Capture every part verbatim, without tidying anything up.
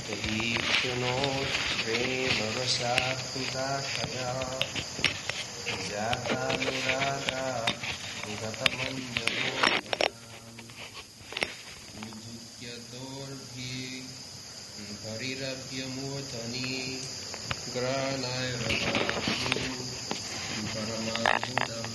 Tadikshunot-prema-rasakutāshaya Jata-nurāga Gata-manjamo-Vijitya-dorbhi Parirabhyamurtani Grānāya-rabhākyu Paramābhudam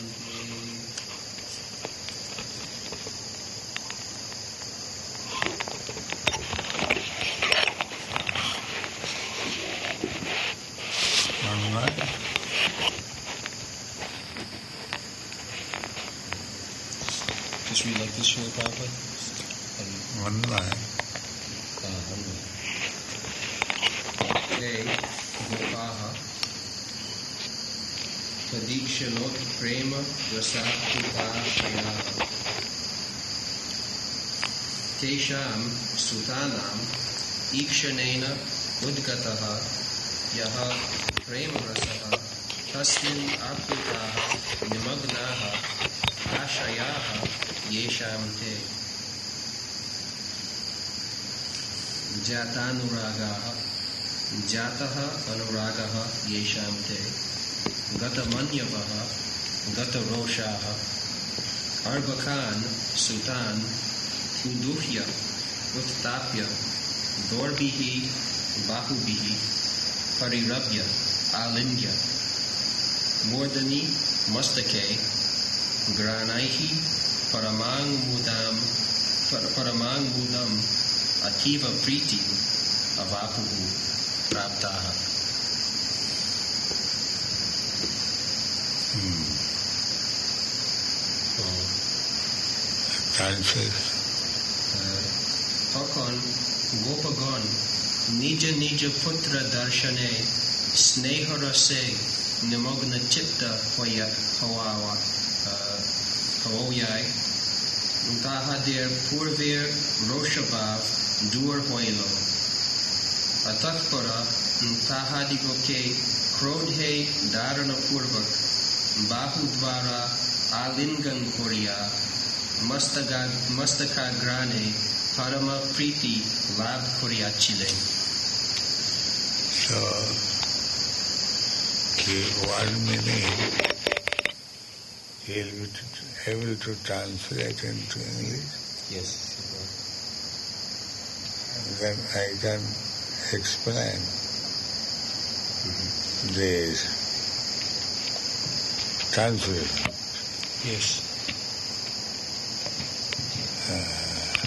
Just read like this, Srila Prabhupada? One line. Uh, one line. Te gopaha tadikshanot prema rasakutashaya tesham sutanam ikshanena udgataha yaha prema rasaha tasmin aplutaha nimagnaha ashayaha yesham te jatanuragaha jataha anuragaha yesham te gatamanyavaha gataroshaha arbakan sutan uduhya uttapya dorbihi bahubihi parirabhya alindya mordani mastake granaihi paramang mudam paramang mudam ativa priti avapuhu praptaha. Hmm. Oh. Answers. Tokon Gopagon Nija Nija Putra Darshane Sneharase Nimogna Chitta Hoya Hawawa Hawoyai Tahadir Purvir Roshabav Dur Hoilo Atakpara Tahadigoke Krodhe Dharana Purvak Bahudvara Alingan Korea Mastaka Mastaka Grane Parama Priti Lab Koryachile. So, okay, one minute he'll be able to translate into English. Yes. And then I can explain mm-hmm. this translation. Yes. Uh,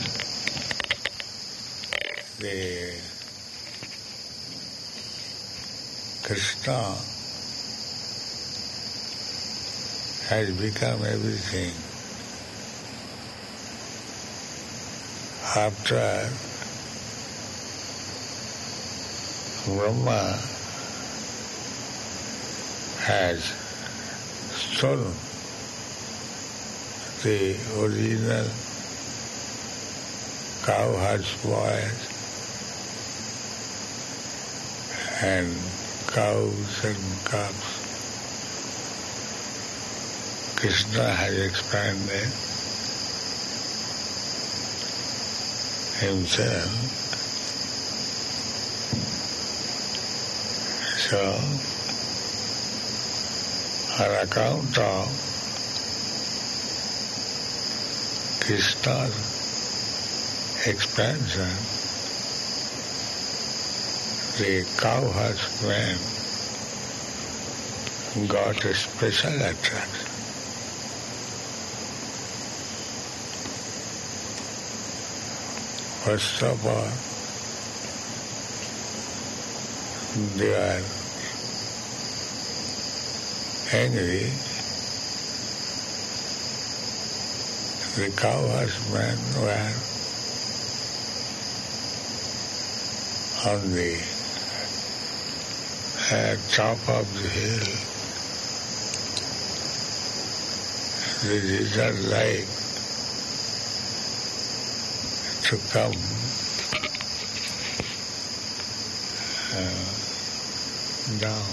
the Krishna has become everything. After Brahma has stolen the original cowherd's boys and cows and calves. Krishna has expanded himself. So, on account of Krishna's expansion, the cowherdsman got a special attraction. First of all, they are angry. The cowherdsmen were on the uh, top of the hill. They did not like to come uh, down.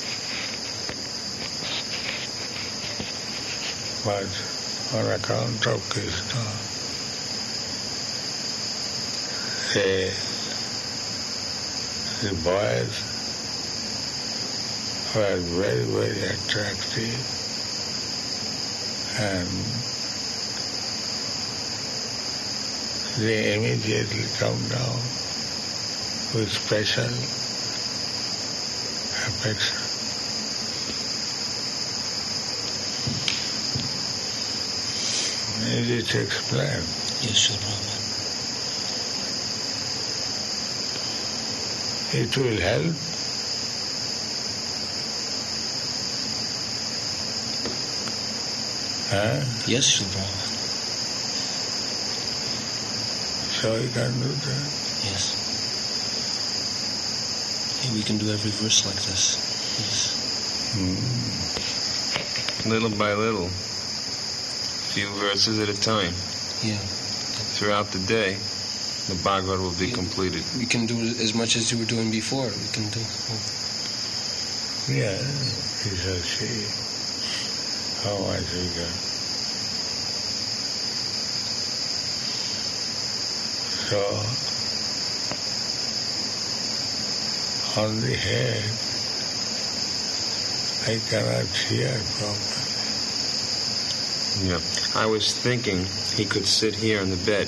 But on account of Krishna, they the boys were very, very attractive, and they immediately come down with special affection. Easy to explain. Yes, Srila Prabhupada. It will help. Huh? Yes, Srila Prabhupada. So you can do that. Yes. Yeah, we can do every verse like this. Yes. Mm. Little by little. Few verses at a time. Yeah. Throughout the day, the Bhagavad will be Yeah. completed. We can do as much as you were doing before. We can do. Yeah, you shall see how much we can. So, on the head, I cannot hear properly. Yeah. I was thinking he could sit here on the bed,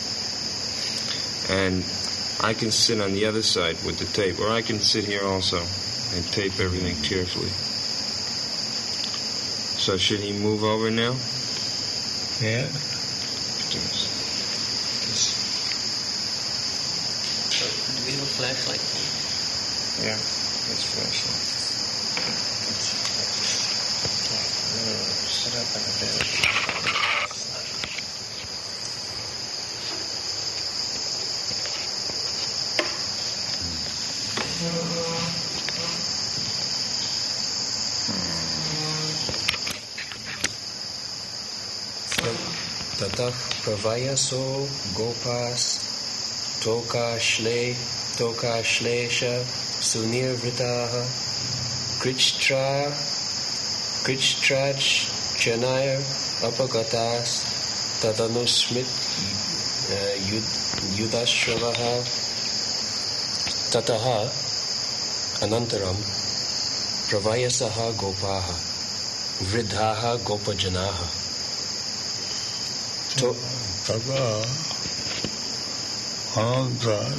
and I can sit on the other side with the tape, or I can sit here also and tape everything carefully. So should he move over now? Yeah? So, do we have a flashlight? Yeah, that's flashlight. Sit up on the bed. Tatah pravayaso gopas toka shle toka shlesha sunirvritaha krichtra krichtrach chanaya apagatas tadanusmit yudashravaha tataha anantaram pravayasaha gopaha vridhaha gopajanaha. To, Tata, Anantar,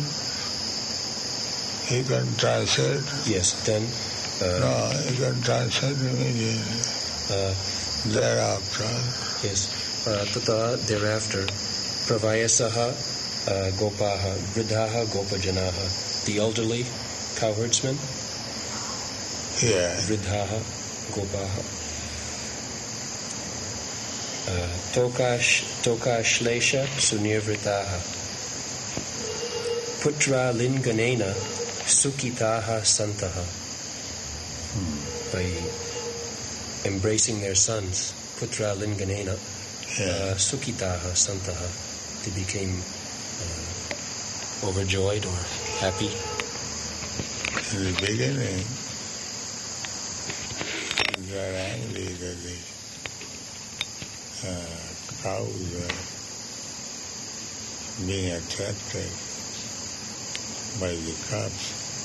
he can translate. yes, then uh, No, he can translate immediately. uh, Thereafter, yes, uh, tata thereafter, pravayasaha uh, gopaha, vridhaha gopajanaha, the elderly cowherdsmen, yeah. vridhaha gopaha, uh, tokash tokashlesha sunirvritaha, putra linganena sukitaha santaha, by embracing their sons, putra linganena Yeah. uh, sukitaha santaha, they became uh, overjoyed or happy. In the beginning, they were angry that the uh, cows were being attracted by the cubs.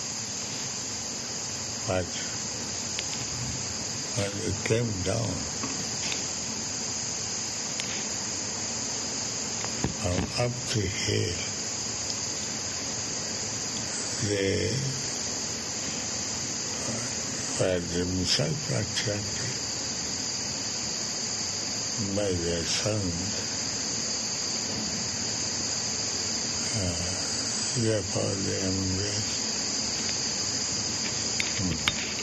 But when it came down from up the hill, they were themselves attracted by their sons. Uh, therefore they embraced. Hmm.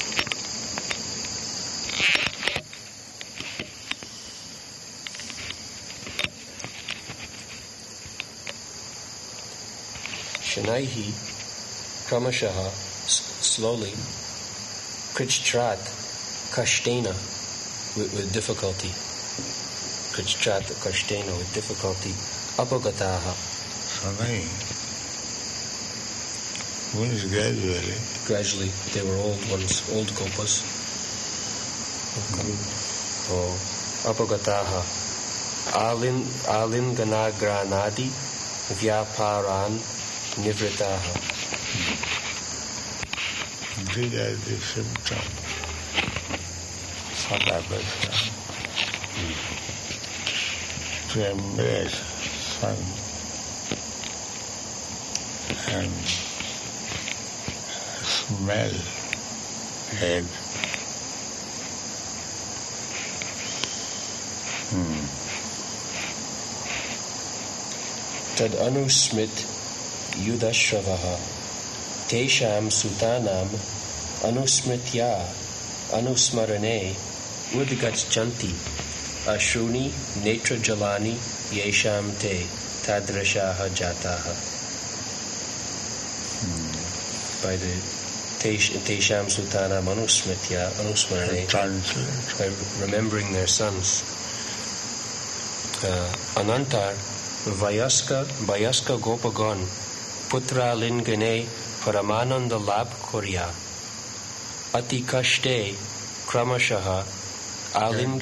Shanaihi, Kramashaha, s- slowly, Krichtrat, Kashtena, with, with difficulty, Krichtrat, Kashtena, with difficulty, Apagataha, Sanai means gradually. gradually, they were old ones, old gopas. Oh, Apagataha, Alin, Alingana Granadi, Vyaparan, Nivritaha. These are the symptoms of aversion. To embrace sun and smell head. Hmm. Tad anusmit yudashravaha tesham sutanam anusmitya anusmarane udgachanti ashruni netra jalani yesham te tadrashaha jataha. Hmm. By the Tesh- Tesham Sutanam Anusmitya Anusmarane, by remembering their sons. Uh, Anantar Vayaska Vayaska Gopagon Putra Lingane Paramananda Lab Korya Ati Kashte Kramashaha Alin.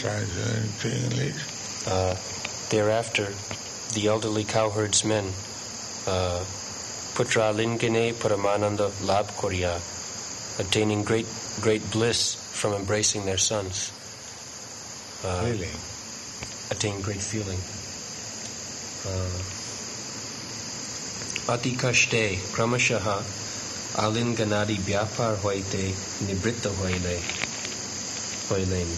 Uh, thereafter, the elderly cowherds men uh, Putra Lingane Paramananda Lab Korya, attaining great great bliss from embracing their sons. Uh, Really? Attain great feeling. Uh, Ati kashte kramashaha alin ganadi vyapar hoite nibritta hoile hoilen.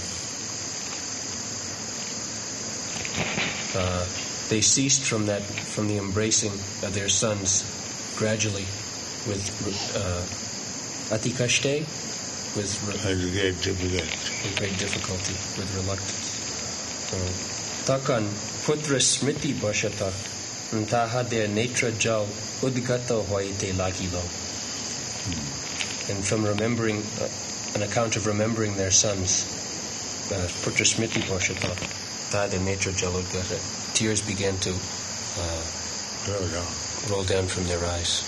Uh, they ceased from that, from the embracing of their sons gradually with uh, ati kashte, with, re- With great difficulty. with great difficulty, with reluctance. Uh, Takan putra smriti bashata ntaha de netra jal udgata hoite lagilo. And from remembering, uh, an account of remembering their sons, uh, putra smriti bashata taha de netra jal udgata, tears began to uh, Roll down. roll down from their eyes.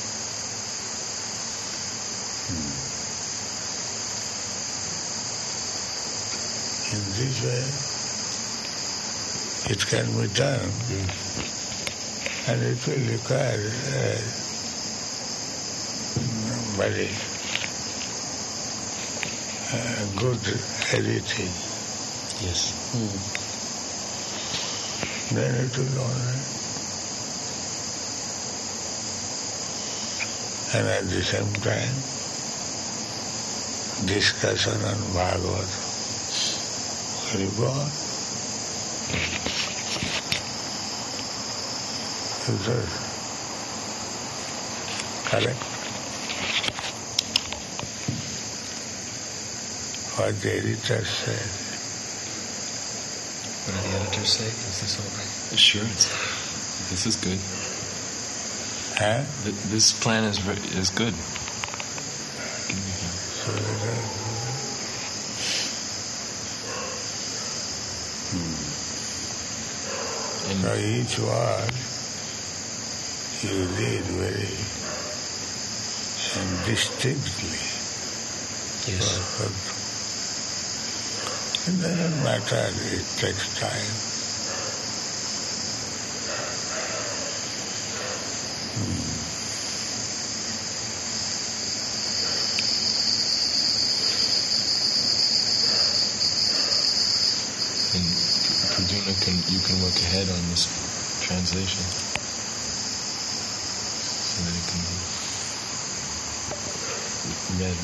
In this way, it can be done, Mm. and it will require uh, very uh, good editing. Yes. Then it will only. And at the same time, discussion on Bhagavad will go on. Is that correct? What the editor said. What did the editors say? Is this all right? Sure, it's, this is good. Huh? Th- This plan is ver- is good. So that, And so each word you read very and distinctly. Yes. Perfect. It doesn't matter, it takes time. and Praduna can you can work ahead on this translation so that it can be read.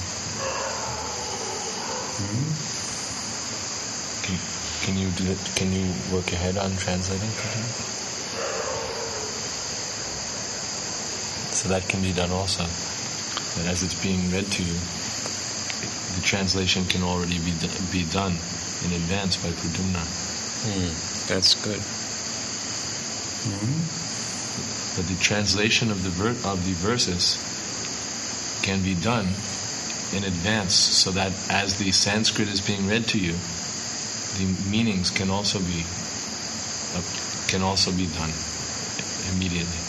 Can, can you do it? Can you work ahead on translating Praduna? So that can be done also. That as it's being read to you, the translation can already be do- be done in advance by Pradumna. That's good. But the translation of the ver- of the verses can be done in advance, so that as the Sanskrit is being read to you, the meanings can also be uh, can also be done immediately.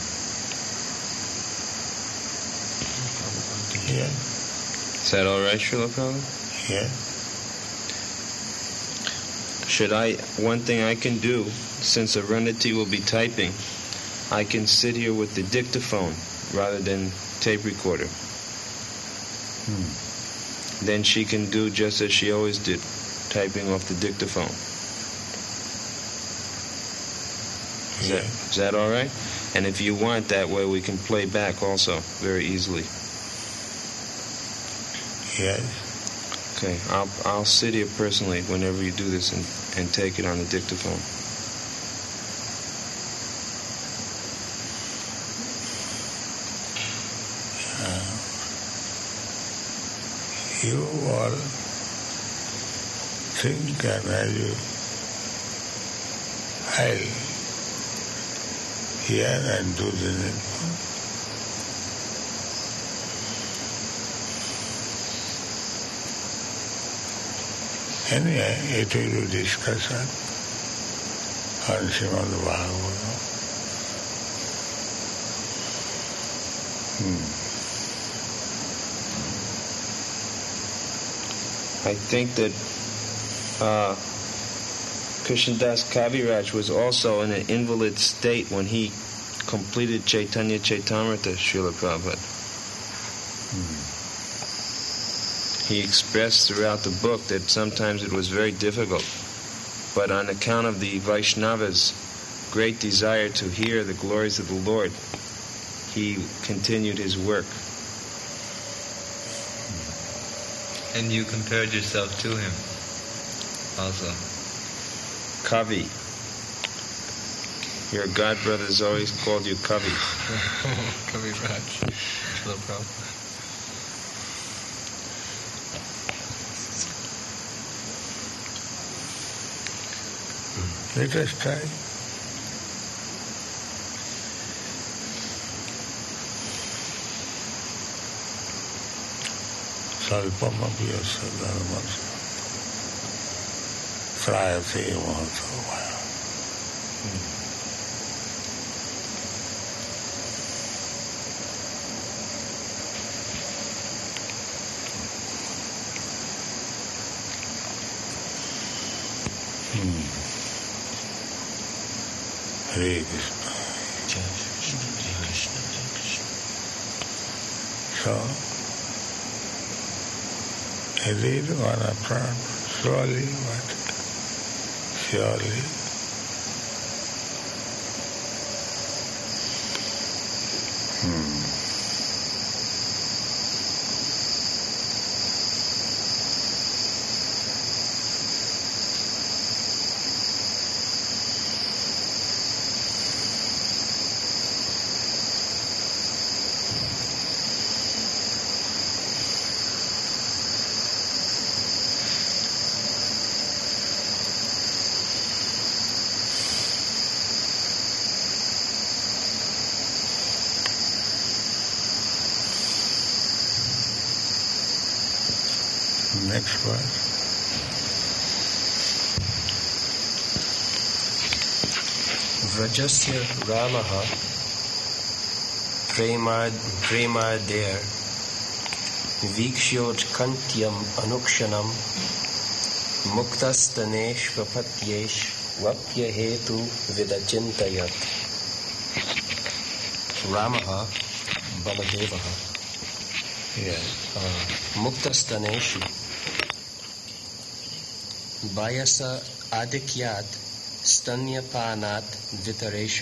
Yeah, Is that all right, Srila Prabhupada? yeah. Should I, one thing I can do, since Arundhati will be typing, I can sit here with the dictaphone rather than tape recorder. then she can do just as she always did, typing off the dictaphone. Is, Yeah. that, is that all right? And if you want, that way we can play back also very easily. Yes. Okay, I'll I'll sit here personally whenever you do this and, and take it on the dictaphone. You all think and as you I'll hear and do the needful. Anyway, it will be discussed on Srimad Bhagavatam. Hmm. I think that uh, Krishnadas Kaviraj was also in an invalid state when he completed Chaitanya Chaitamrita, Srila Prabhupada. Hmm. He expressed throughout the book that sometimes it was very difficult, but on account of the Vaishnavas' great desire to hear the glories of the Lord, he continued his work. And you compared yourself to him also. Kavi. Your godbrothers always called you Kavi. Kavi Raj. No problem. Let us try. Salpamapi yasya dharmasya trayate mahatavaya. Hmm. Hare Krishna. So, I read one after slowly, but surely. Hmm. Next verse. Vrajasya Ramaha Premad Premader Vikshyot Kantyam Anukshanam Muktastanesh Vapatyesh Vapya Hetu Vidachintayat. Ramaha Baladevaha. Yes. Uh, Muktastaneshu Bayasa Adikyat Stanyapanat Vitareshu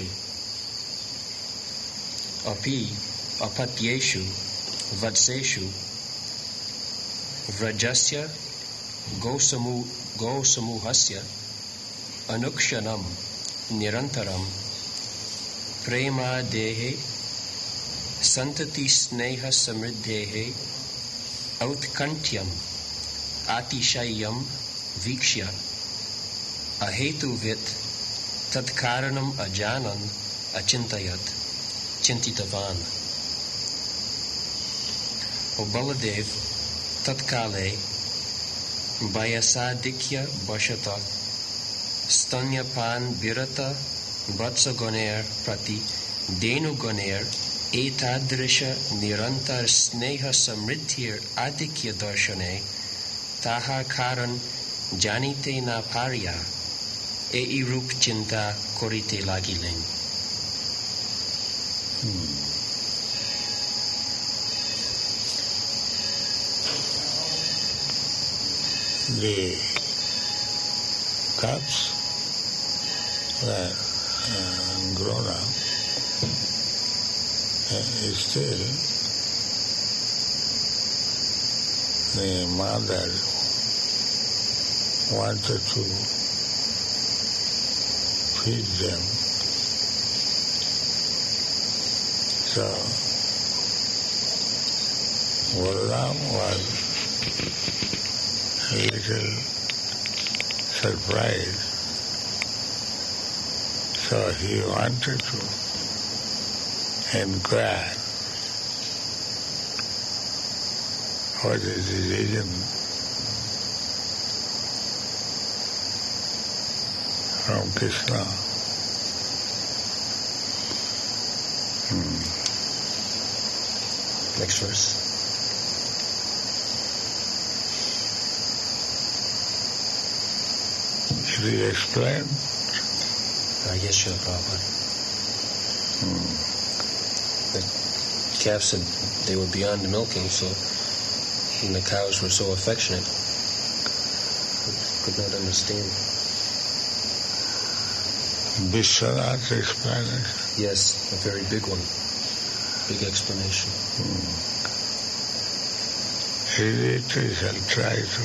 Api Apatyeshu Vatseshu Vrajasya Gosamu Gosamuhasya Anukshanam Nirantaram Prema Dehe Santati Sneha Samriddhehe Outkantyam Atishayam Vikshya Ahetu Vit Tatkaranam Ajanan Achintayat Chintitavan. O Baladev Tatkale Bayasadikya Bashata Stanyapan Birata Vatsagoner Prati Denu Goner Etadrisha Nirantar Sneha Samriddhir Adikya Darshane Taha Karan Janite na Parya E Irup Chinta Korite Lagilen. the cups were uh, grown up, uh, still the mother wanted to feed them. So Balaram was a little surprised. So he wanted to inquire what is the reason from Krishna. Hmm. Next verse. Should we explain? Uh, yes, Srila Prabhupada. Hmm. The calf said they were beyond milking, so and the cows were so affectionate. Could not understand. Vishwanath's explanation. Yes, a very big one. Big explanation. Hmm. Immediately shall try to.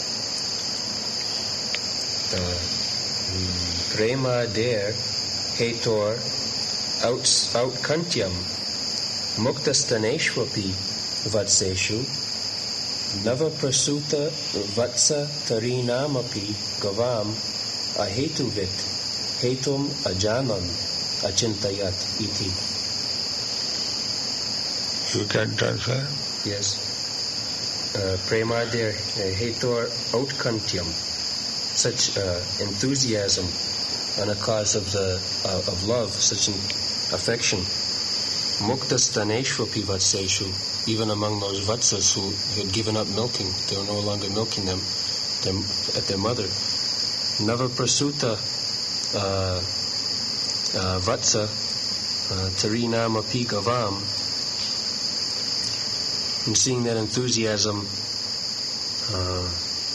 Uh, Prema der hetor out out kantyam muktastaneshvapi vatseshu nava prasuta vatsa tarinamapi gavam ahetuvit hetum ajanan achintayat iti. You can translate? Yes. Uh, Prema der hetor out kantyam. Such uh, enthusiasm on a cause of the uh, of love, such an affection. Muktastaneshvapi vatseshu, even among those vatsas who had given up milking, they were no longer milking them their, at their mother. Navaprasuta uh, uh, vatsa uh, tarinamapi gavam. And seeing that enthusiasm, uh,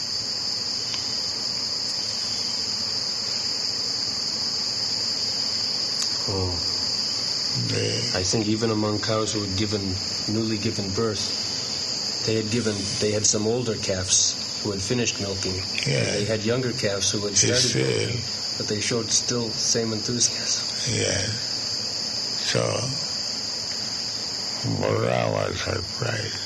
Oh. I think even among cows who had given, newly given birth, they had given, they had some older calves who had finished milking. Yeah. They had younger calves who had started still, milking, but they showed still the same enthusiasm. Yeah. So, Balaram was surprised.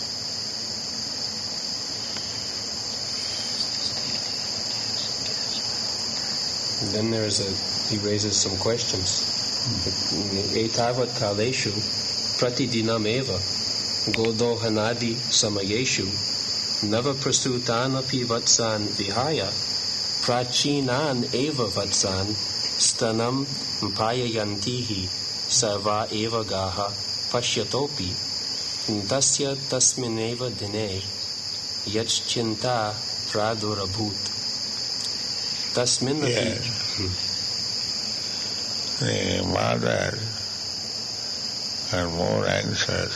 And then there's a, he raises some questions. Etavat kaleshu pratidinam eva godohanadi samayeshu nava prasutanapi vatsan vihaya prachinan eva vatsan stanam mpayayantihi sarva eva gaha pashyatopi tasya tasmineva dine yachchinta pradurabhut tasminapi. Yes. The mother are more anxious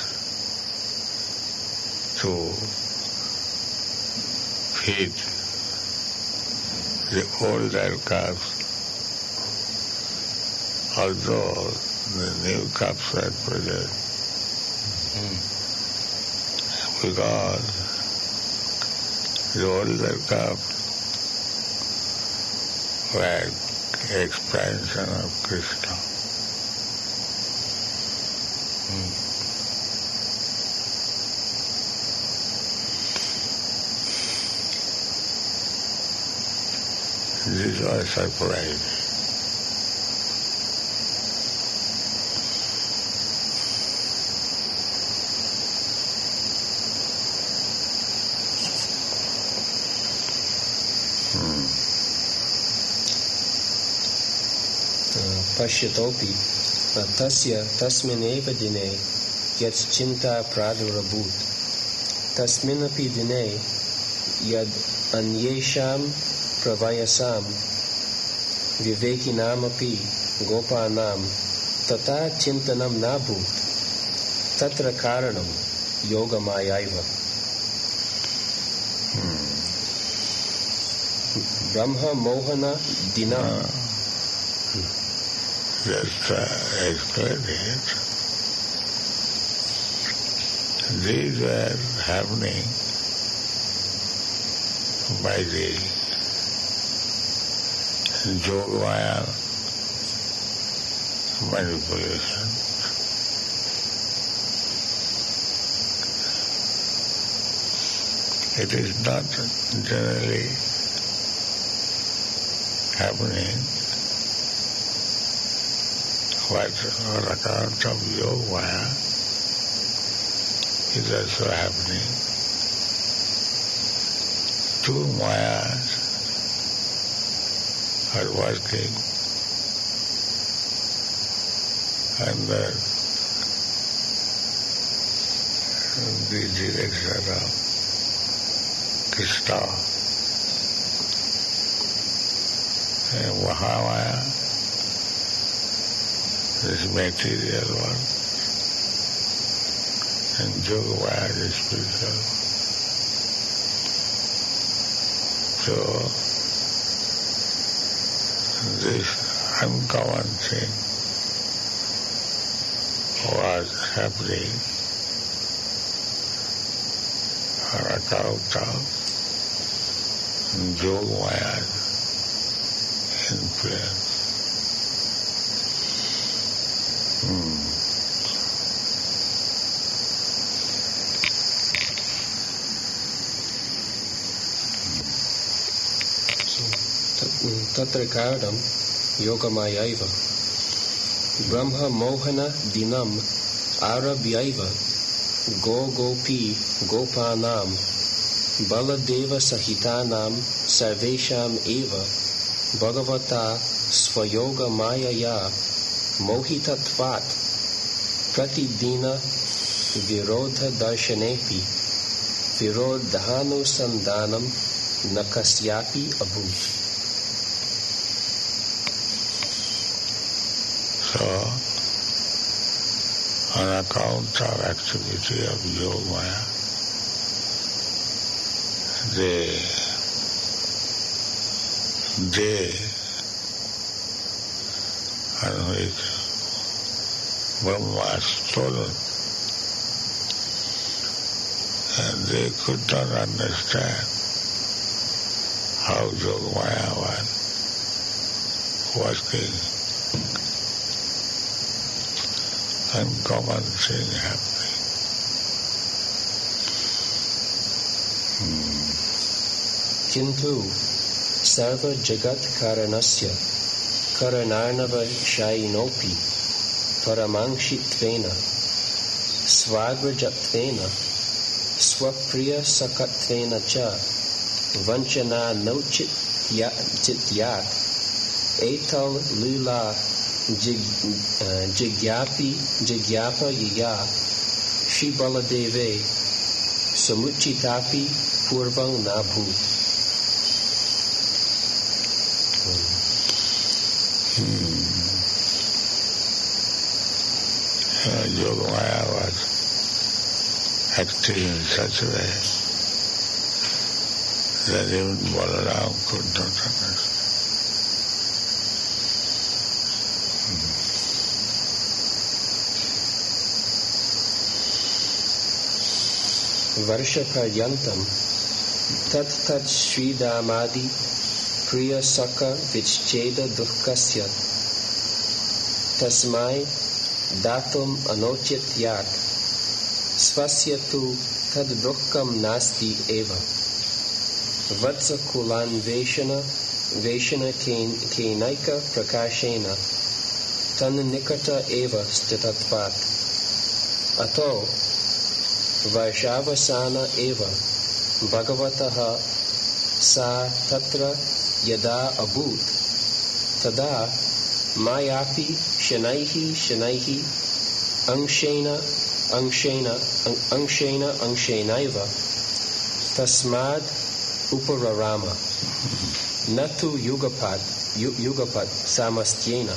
to feed the older calves, although the new calves were present. Mm. Because the older calves were expansion of Krishna. Mm. This was surprising. Pashyatopi tasya tasmineva dine yatschinta pradurabhut tasminapi dine yad anyesham pravayasam vivekinamapi gopanam tata chintanam nabhut tatra karanam yogamayaiva. Hmm. Brahma Mohana Dinam. Uh, just uh, explain it. These were happening by the Yogamaya manipulation. It is not generally happening what on account of Yogamaya is also happening. Two mayas are working under the direction of Krishna. And Mahamaya, this material one, and Yogamaya, the spiritual one. So, this uncommon thing was happening on account of Yogamaya's influence. Hmm. Tatra karanam yogamayaiva Brahma Mohana Dinam Arabhyaiva Go Gopi Gopanam Baladeva Sahitanam Sarvesham Eva Bhagavata Svayoga Mayaya Mohitatvat Pratidina Virodha Darshanepi Virodhanu Sandanam Nakasyapi Abhut. So, on account of activity of Yogamaya, they, they on which Brahma was stolen, and they could not understand how Yogamaya was working. Uncommon thing happening. Hmm. Kintu sarva jagat karanasya karanarnava shainopi paramangshittvena svagrajatvena swapriya sakatvena cha vanchana nochityat etal lula Jigyapi Jigyapa Yaya Shri Baladeve Samuchitapi Purvang Nabhut. Hmm. Uh, Yogamaya was acting in such a way that even Balaram could not understand. Varsha Paryantam Tat Tat Shri Damadi Priya Saka Vichcheda Dukkasya Tasmai Datum Anochit Yat Svasya tu Tad Dukkam Nasti Eva Vatsa Kulan Veshana Veshana Kenaika Prakashena Tan Nikata Eva Stitatvat Ato Vaishavasana eva Bhagavataha sa tatra yada abhut tada mayapi shanaihi shanaihi angshena angshena angshena angshenaiva tasmad upararama natu yugapat yugapat samastyena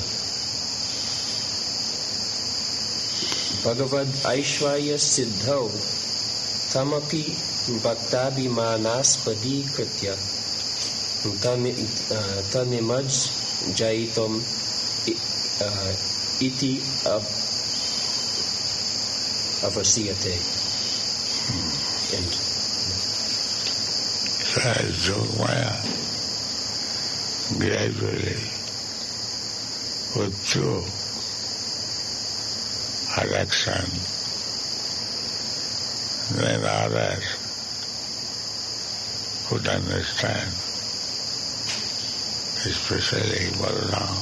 Bhagavad Aishvarya Siddho Tamapi Bhaktabhimanaspadi Kritya Tami uh, tami maj jaitom uh, iti av avasiyate. And so as Yogamaya gradually withdrew her action, then others could understand, especially Balaram,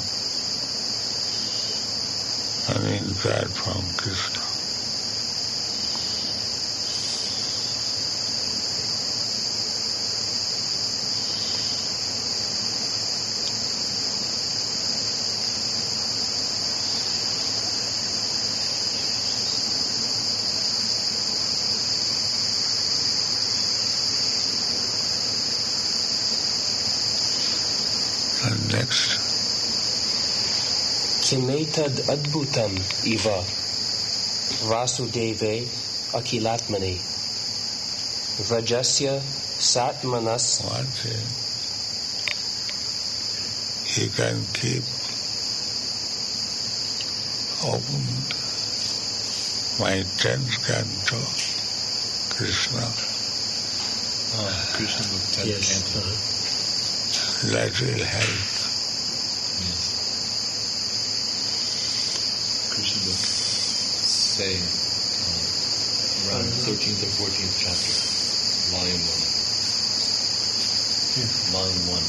and inquired from Krishna. And next, Kimetad adbhutam iva Vasudeve akilatmani Vrajasya satmanas. one thing, you can keep open my tenth canto, Krishna. Oh, Krishna book tenth Yes. canto. Uh-huh. That will help. Yes. Krishna book, say, um, around thirteenth or fourteenth chapter, volume one. Volume one.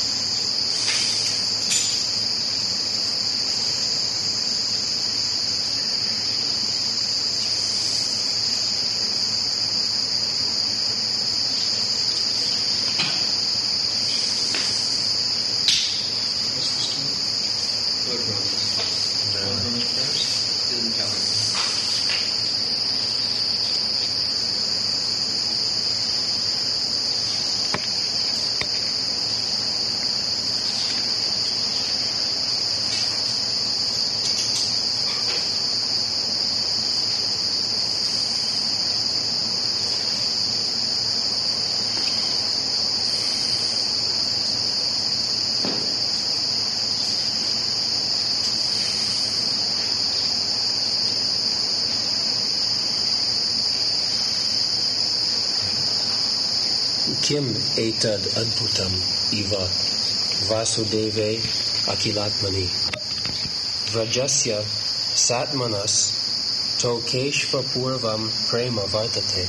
Kim etad adbhutam iva Vasudeve akilatmani Vrajasya satmanas to keshva purvam prema vartate.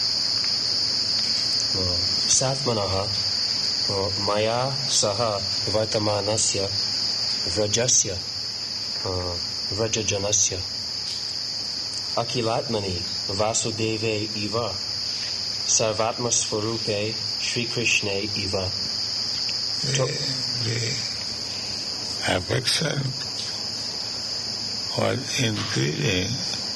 Oh, Satmanaha oh, maya saha vartamanasya Vrajasya uh, Vrajajanasya akilatmani Vasudeve iva Sarvatma Swarupe Shri Krishna Iva. The, the affection was increasing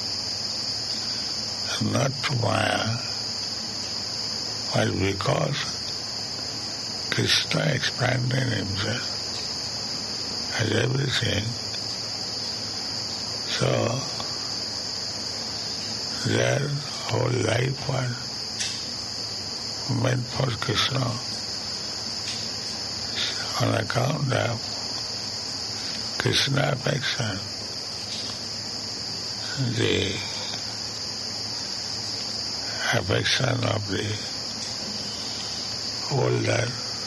not to Maya, but because Krishna expanded himself as everything. So their whole life was meant for Krishna on account of Krishna affection. The affection of the older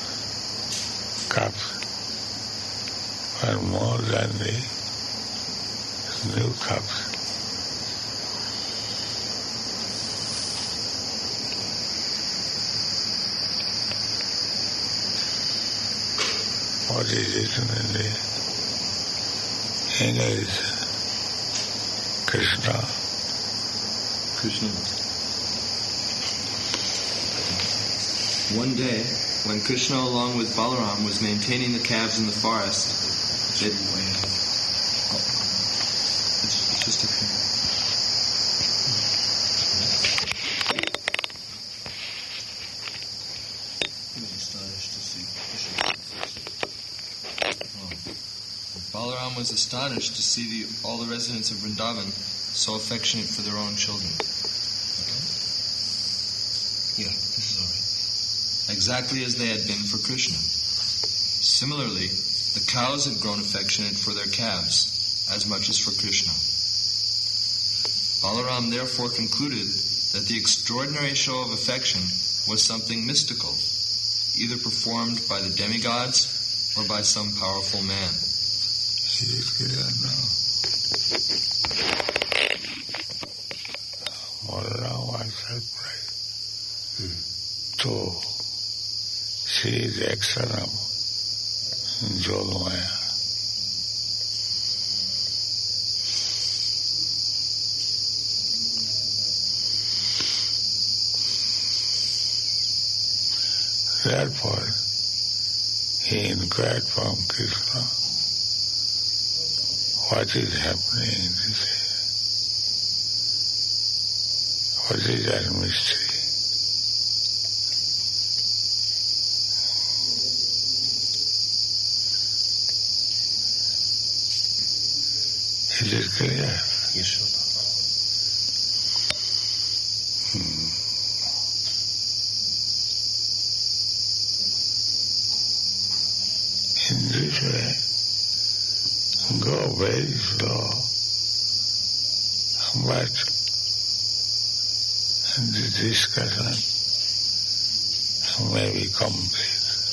cups were more than the new cups. What is written in the English? Krishna. Krishna. One day, when Krishna along with Balaram was maintaining the calves in the forest, it... Oh, it's, it's just up here. He was astonished to see. Balaram was astonished to see the, all the residents of Vrindavan so affectionate for their own children. Okay? Yeah, this is all right. Exactly as they had been for Krishna. Similarly, the cows had grown affectionate for their calves, as much as for Krishna. Balaram therefore concluded that the extraordinary show of affection was something mystical, either performed by the demigods or by some powerful man. It is clear now. Balaram was surprised hmm. to see the action of Yogamaya. Therefore, he inquired from Krishna, what is happening in this area? What is that mystery? Is it clear? Yes, sir. Hmm. In this way, go very slow, but the discussion may be complete.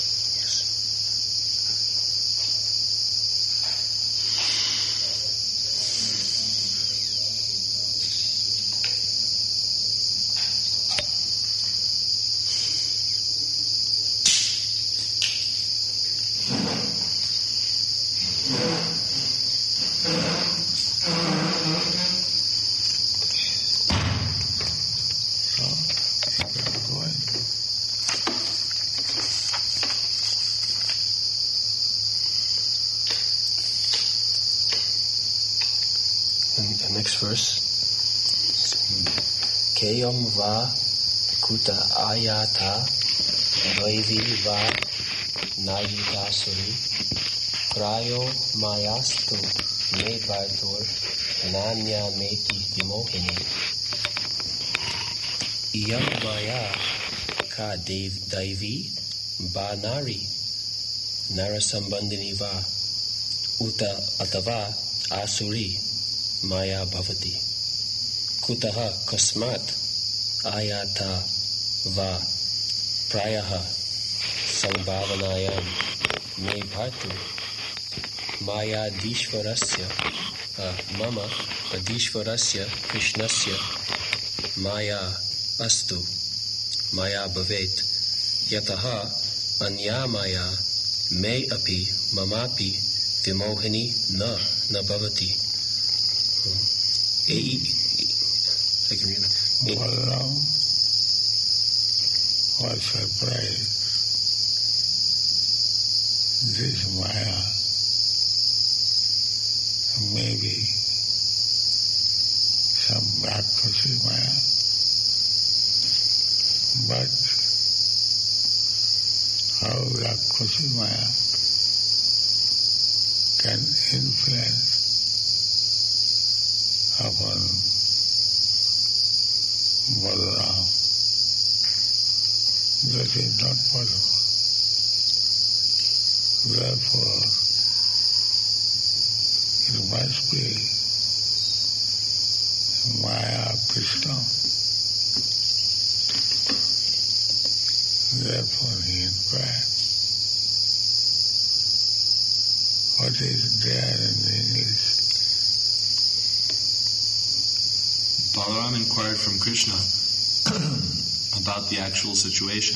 Next verse. Keyam va kuta ayata vaivi va nayita suri prayo mayastu me bhartor nanya meti vimohini iyam maya ka dev daivi ba nari narasambandini va uta atava asuri Maya bhavati kutaha kasmat ayata va prayaha sambhavanayam me bhartu maya dishvarasya uh, mama adishvarasya krishnasya maya astu maya bhavet yataha anya maya me api mamapi vimohini na na bhavati. I can read it. Balaram was surprised. This Maya may be some Rakshasi Maya, but how Rakshasi Maya can influence upon Balaram, that is not possible. Therefore, it must be Maya Krishna. Therefore, he inquired, what is there in English? Balaram inquired from Krishna about the actual situation.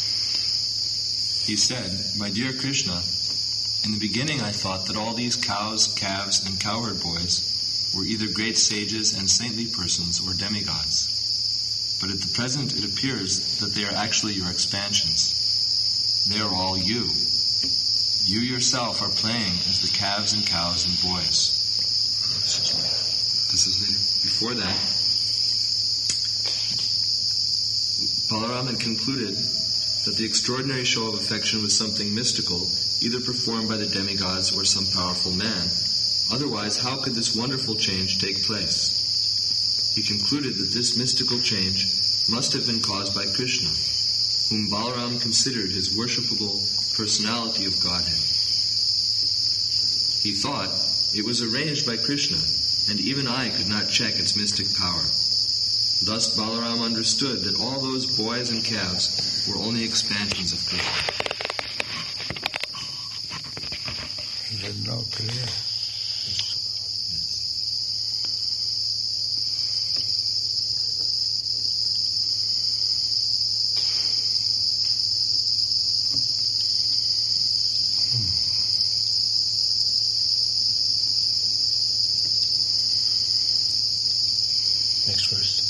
He said, "My dear Krishna, in the beginning I thought that all these cows, calves, and cowherd boys were either great sages and saintly persons or demigods. But at the present it appears that they are actually your expansions. They are all you. You yourself are playing as the calves and cows and boys." This is later. Before that, Balaram had concluded that the extraordinary show of affection was something mystical, either performed by the demigods or some powerful man. Otherwise, how could this wonderful change take place? He concluded that this mystical change must have been caused by Krishna, whom Balaram considered his worshipable personality of Godhead. He thought it was arranged by Krishna, and even I could not check its mystic power. Thus Balaram understood that all those boys and calves were only expansions of Krishna. Is it not clear? Next verse.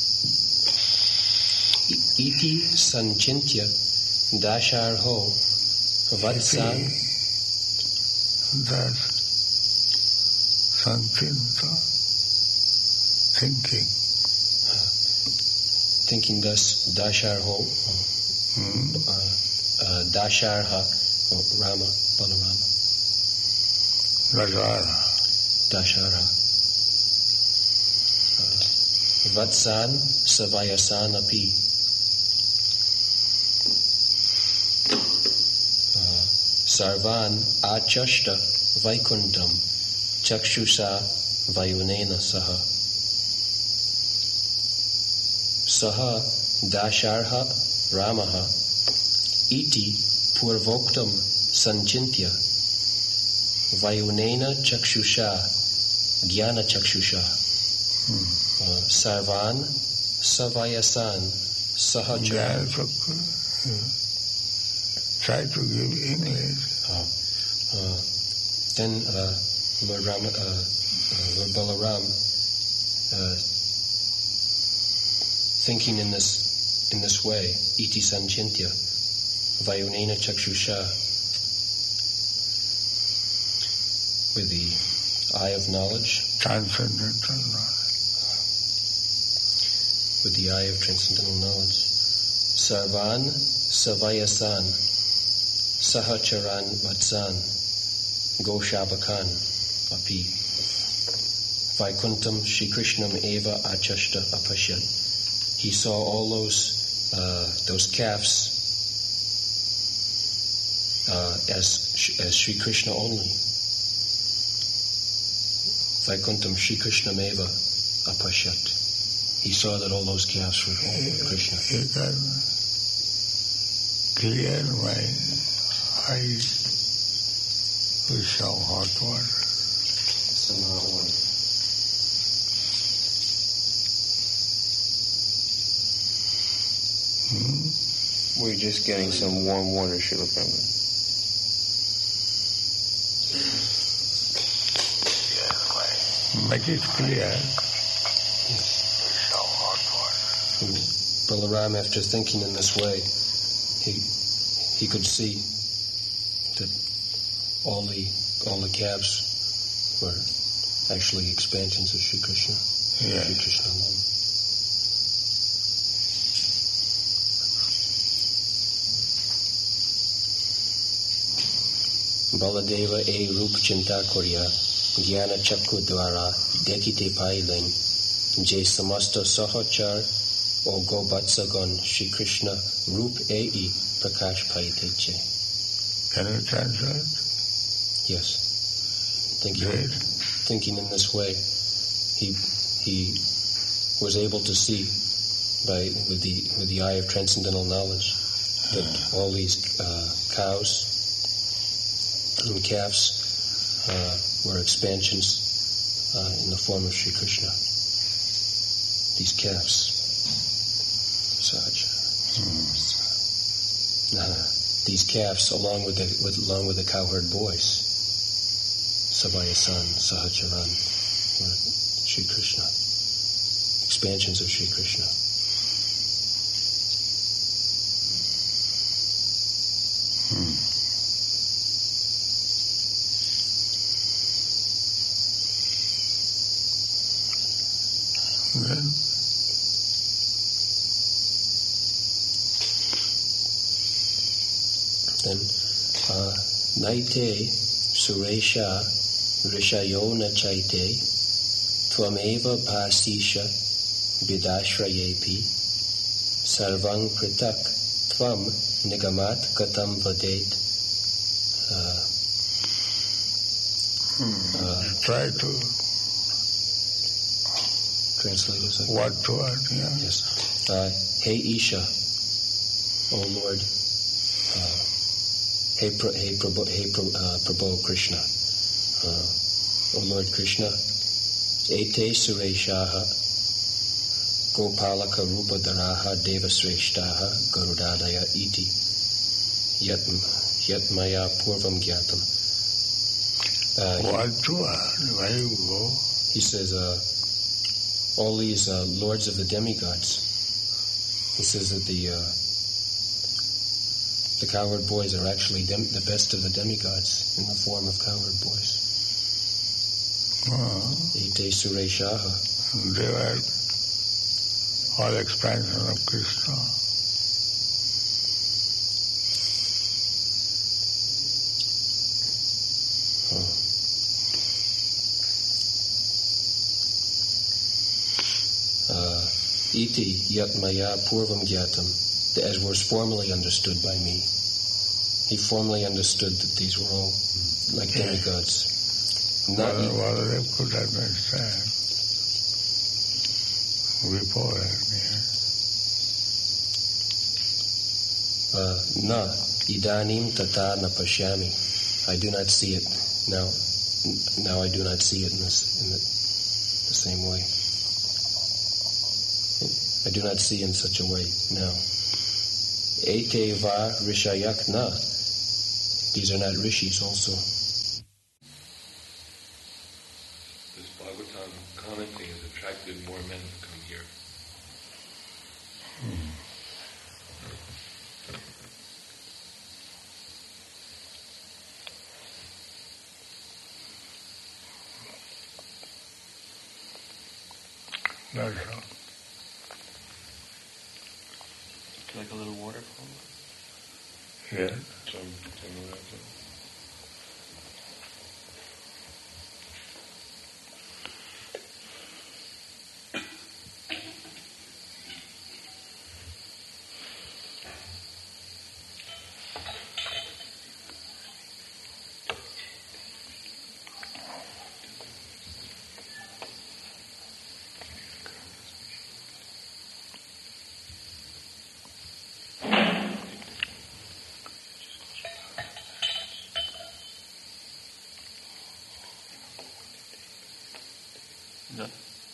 Iti sanchintya dasharho vatsan. That sanchinta, thinking. Thinking thus, dasharho, Hmm? uh, uh, dasharha, oh, Rama, Balarama, Rajara. dasharha. Vatsan savayasan api. Uh, Sarvan achashta vaikuntam chakshusha vayunena saha. Saha dasharha ramaha iti purvoktam sanchintya vayunena chakshusha jnana chakshusha. Hmm. Uh, Sarvan Savayasan Sahachara. Yeah, try to give English. Uh, uh, then uh, Lord Ram, uh, uh, Lord Balaram, uh, thinking in this in this way, iti sanchintya, vayunena chakshusha, with the eye of knowledge, Transcendental knowledge. with the eye of transcendental knowledge. Sarvan Savayasan Sahacharan Vatsan Goshabakan Api Vaikuntam Shri Krishnam Eva Achashta Apashyan. He saw all those uh, those calves uh, as as Shri Krishna only. Vaikuntam Shri Krishnam Eva Apashyat. He saw that all those calves were all Krishna. You can clear my eyes with some hot water. Some hot water. Hmm? We're just getting some warm water, Srila Prabhupada. Make it clear. And Balaram, after thinking in this way, he he could see that all the all the calves were actually expansions of Sri Krishna. Yeah. Sri Krishna alone. Baladeva e rup chinta korya jnana chakku dwara dekite pailing je samasta sahachar o gobatsagon Shri Krishna rup ei prakash paiteche. Can you translate? Yes. Thinking, Great. thinking in this way, he he was able to see by with the with the eye of transcendental knowledge that all these uh, cows and calves uh, were expansions uh, in the form of Sri Krishna. These calves. Saj. Hmm. Uh, these calves, along with the with, along with the cowherd boys, Savayasan, Sahacharan, were Sri Krishna, expansions of Sri Krishna. Hmm. Then Then, uh, Naite Suresha Rishayona Chaite Tvameva Bhasisha Bidashrayepi Sarvang Pritak Tvam Nigamat Katam Vadet Uh, Hmm. uh, Try to translate as a word to word. Yeah. yes. Uh, hey Isha, O Lord. Uh, hey, Pra, hey, Prabhu, hey Pra, uh, Prabhu Krishna. Uh, O Lord Krishna. Ete Sureshaha Gopalaka Rupadaraha Devasreshtaha Garudadaya Iti Yat Yatmaya Purvam Gyatam. Uh, Word to word. Where you go? he says, uh, all these uh, lords of the demigods, he says that the uh, the cowherd boys are actually dem- the best of the demigods in the form of cowherd boys. Uh, Ete Sureshaha. they were all expansion of Krishna. Oh. Uh, Iti Yatmaya Purvam Gyatam, as was formerly understood by me. He formerly understood that these were all like demigods. Not What, e- what they could understand before that, yeah. uh, Na Idanim Tata Na Pashyami. I do not see it now. Now I do not see it in this in the, the same way. I do not see in such a way now. Ete va rishayak na. These are not rishis also. This Bhagavatam commenting has attracted more men to come here. That's all. Like a little waterfall. Yeah. Some, some of that. No.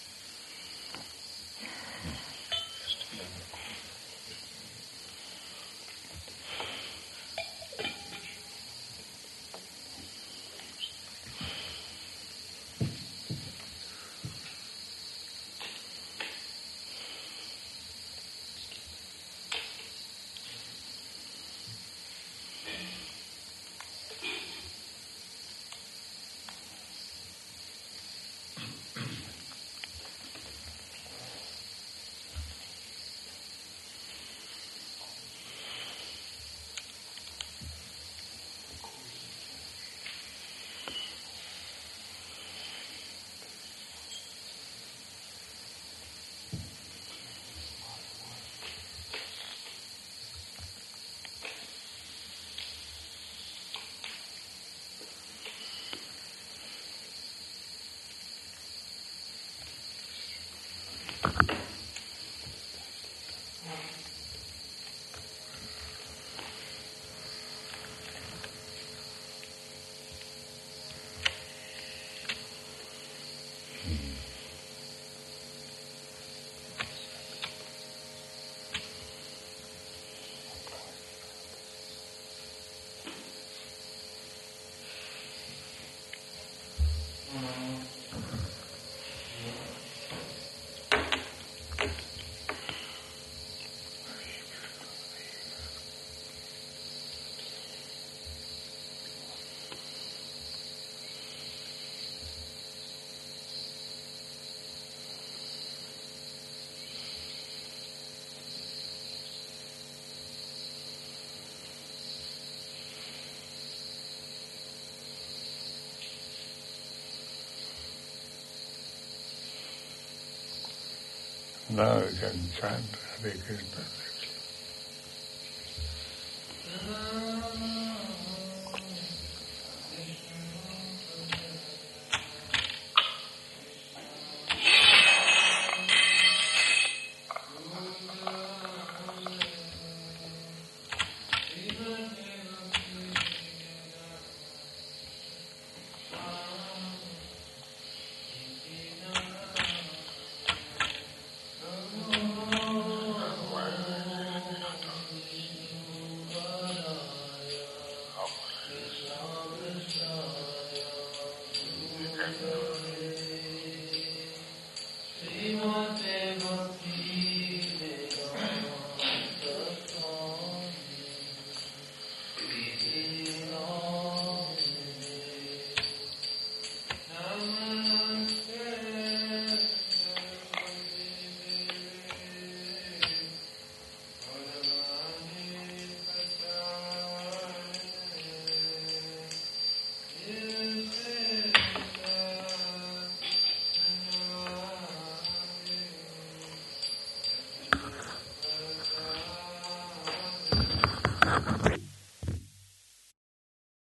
Now we can chant Hare Krishna. Amen.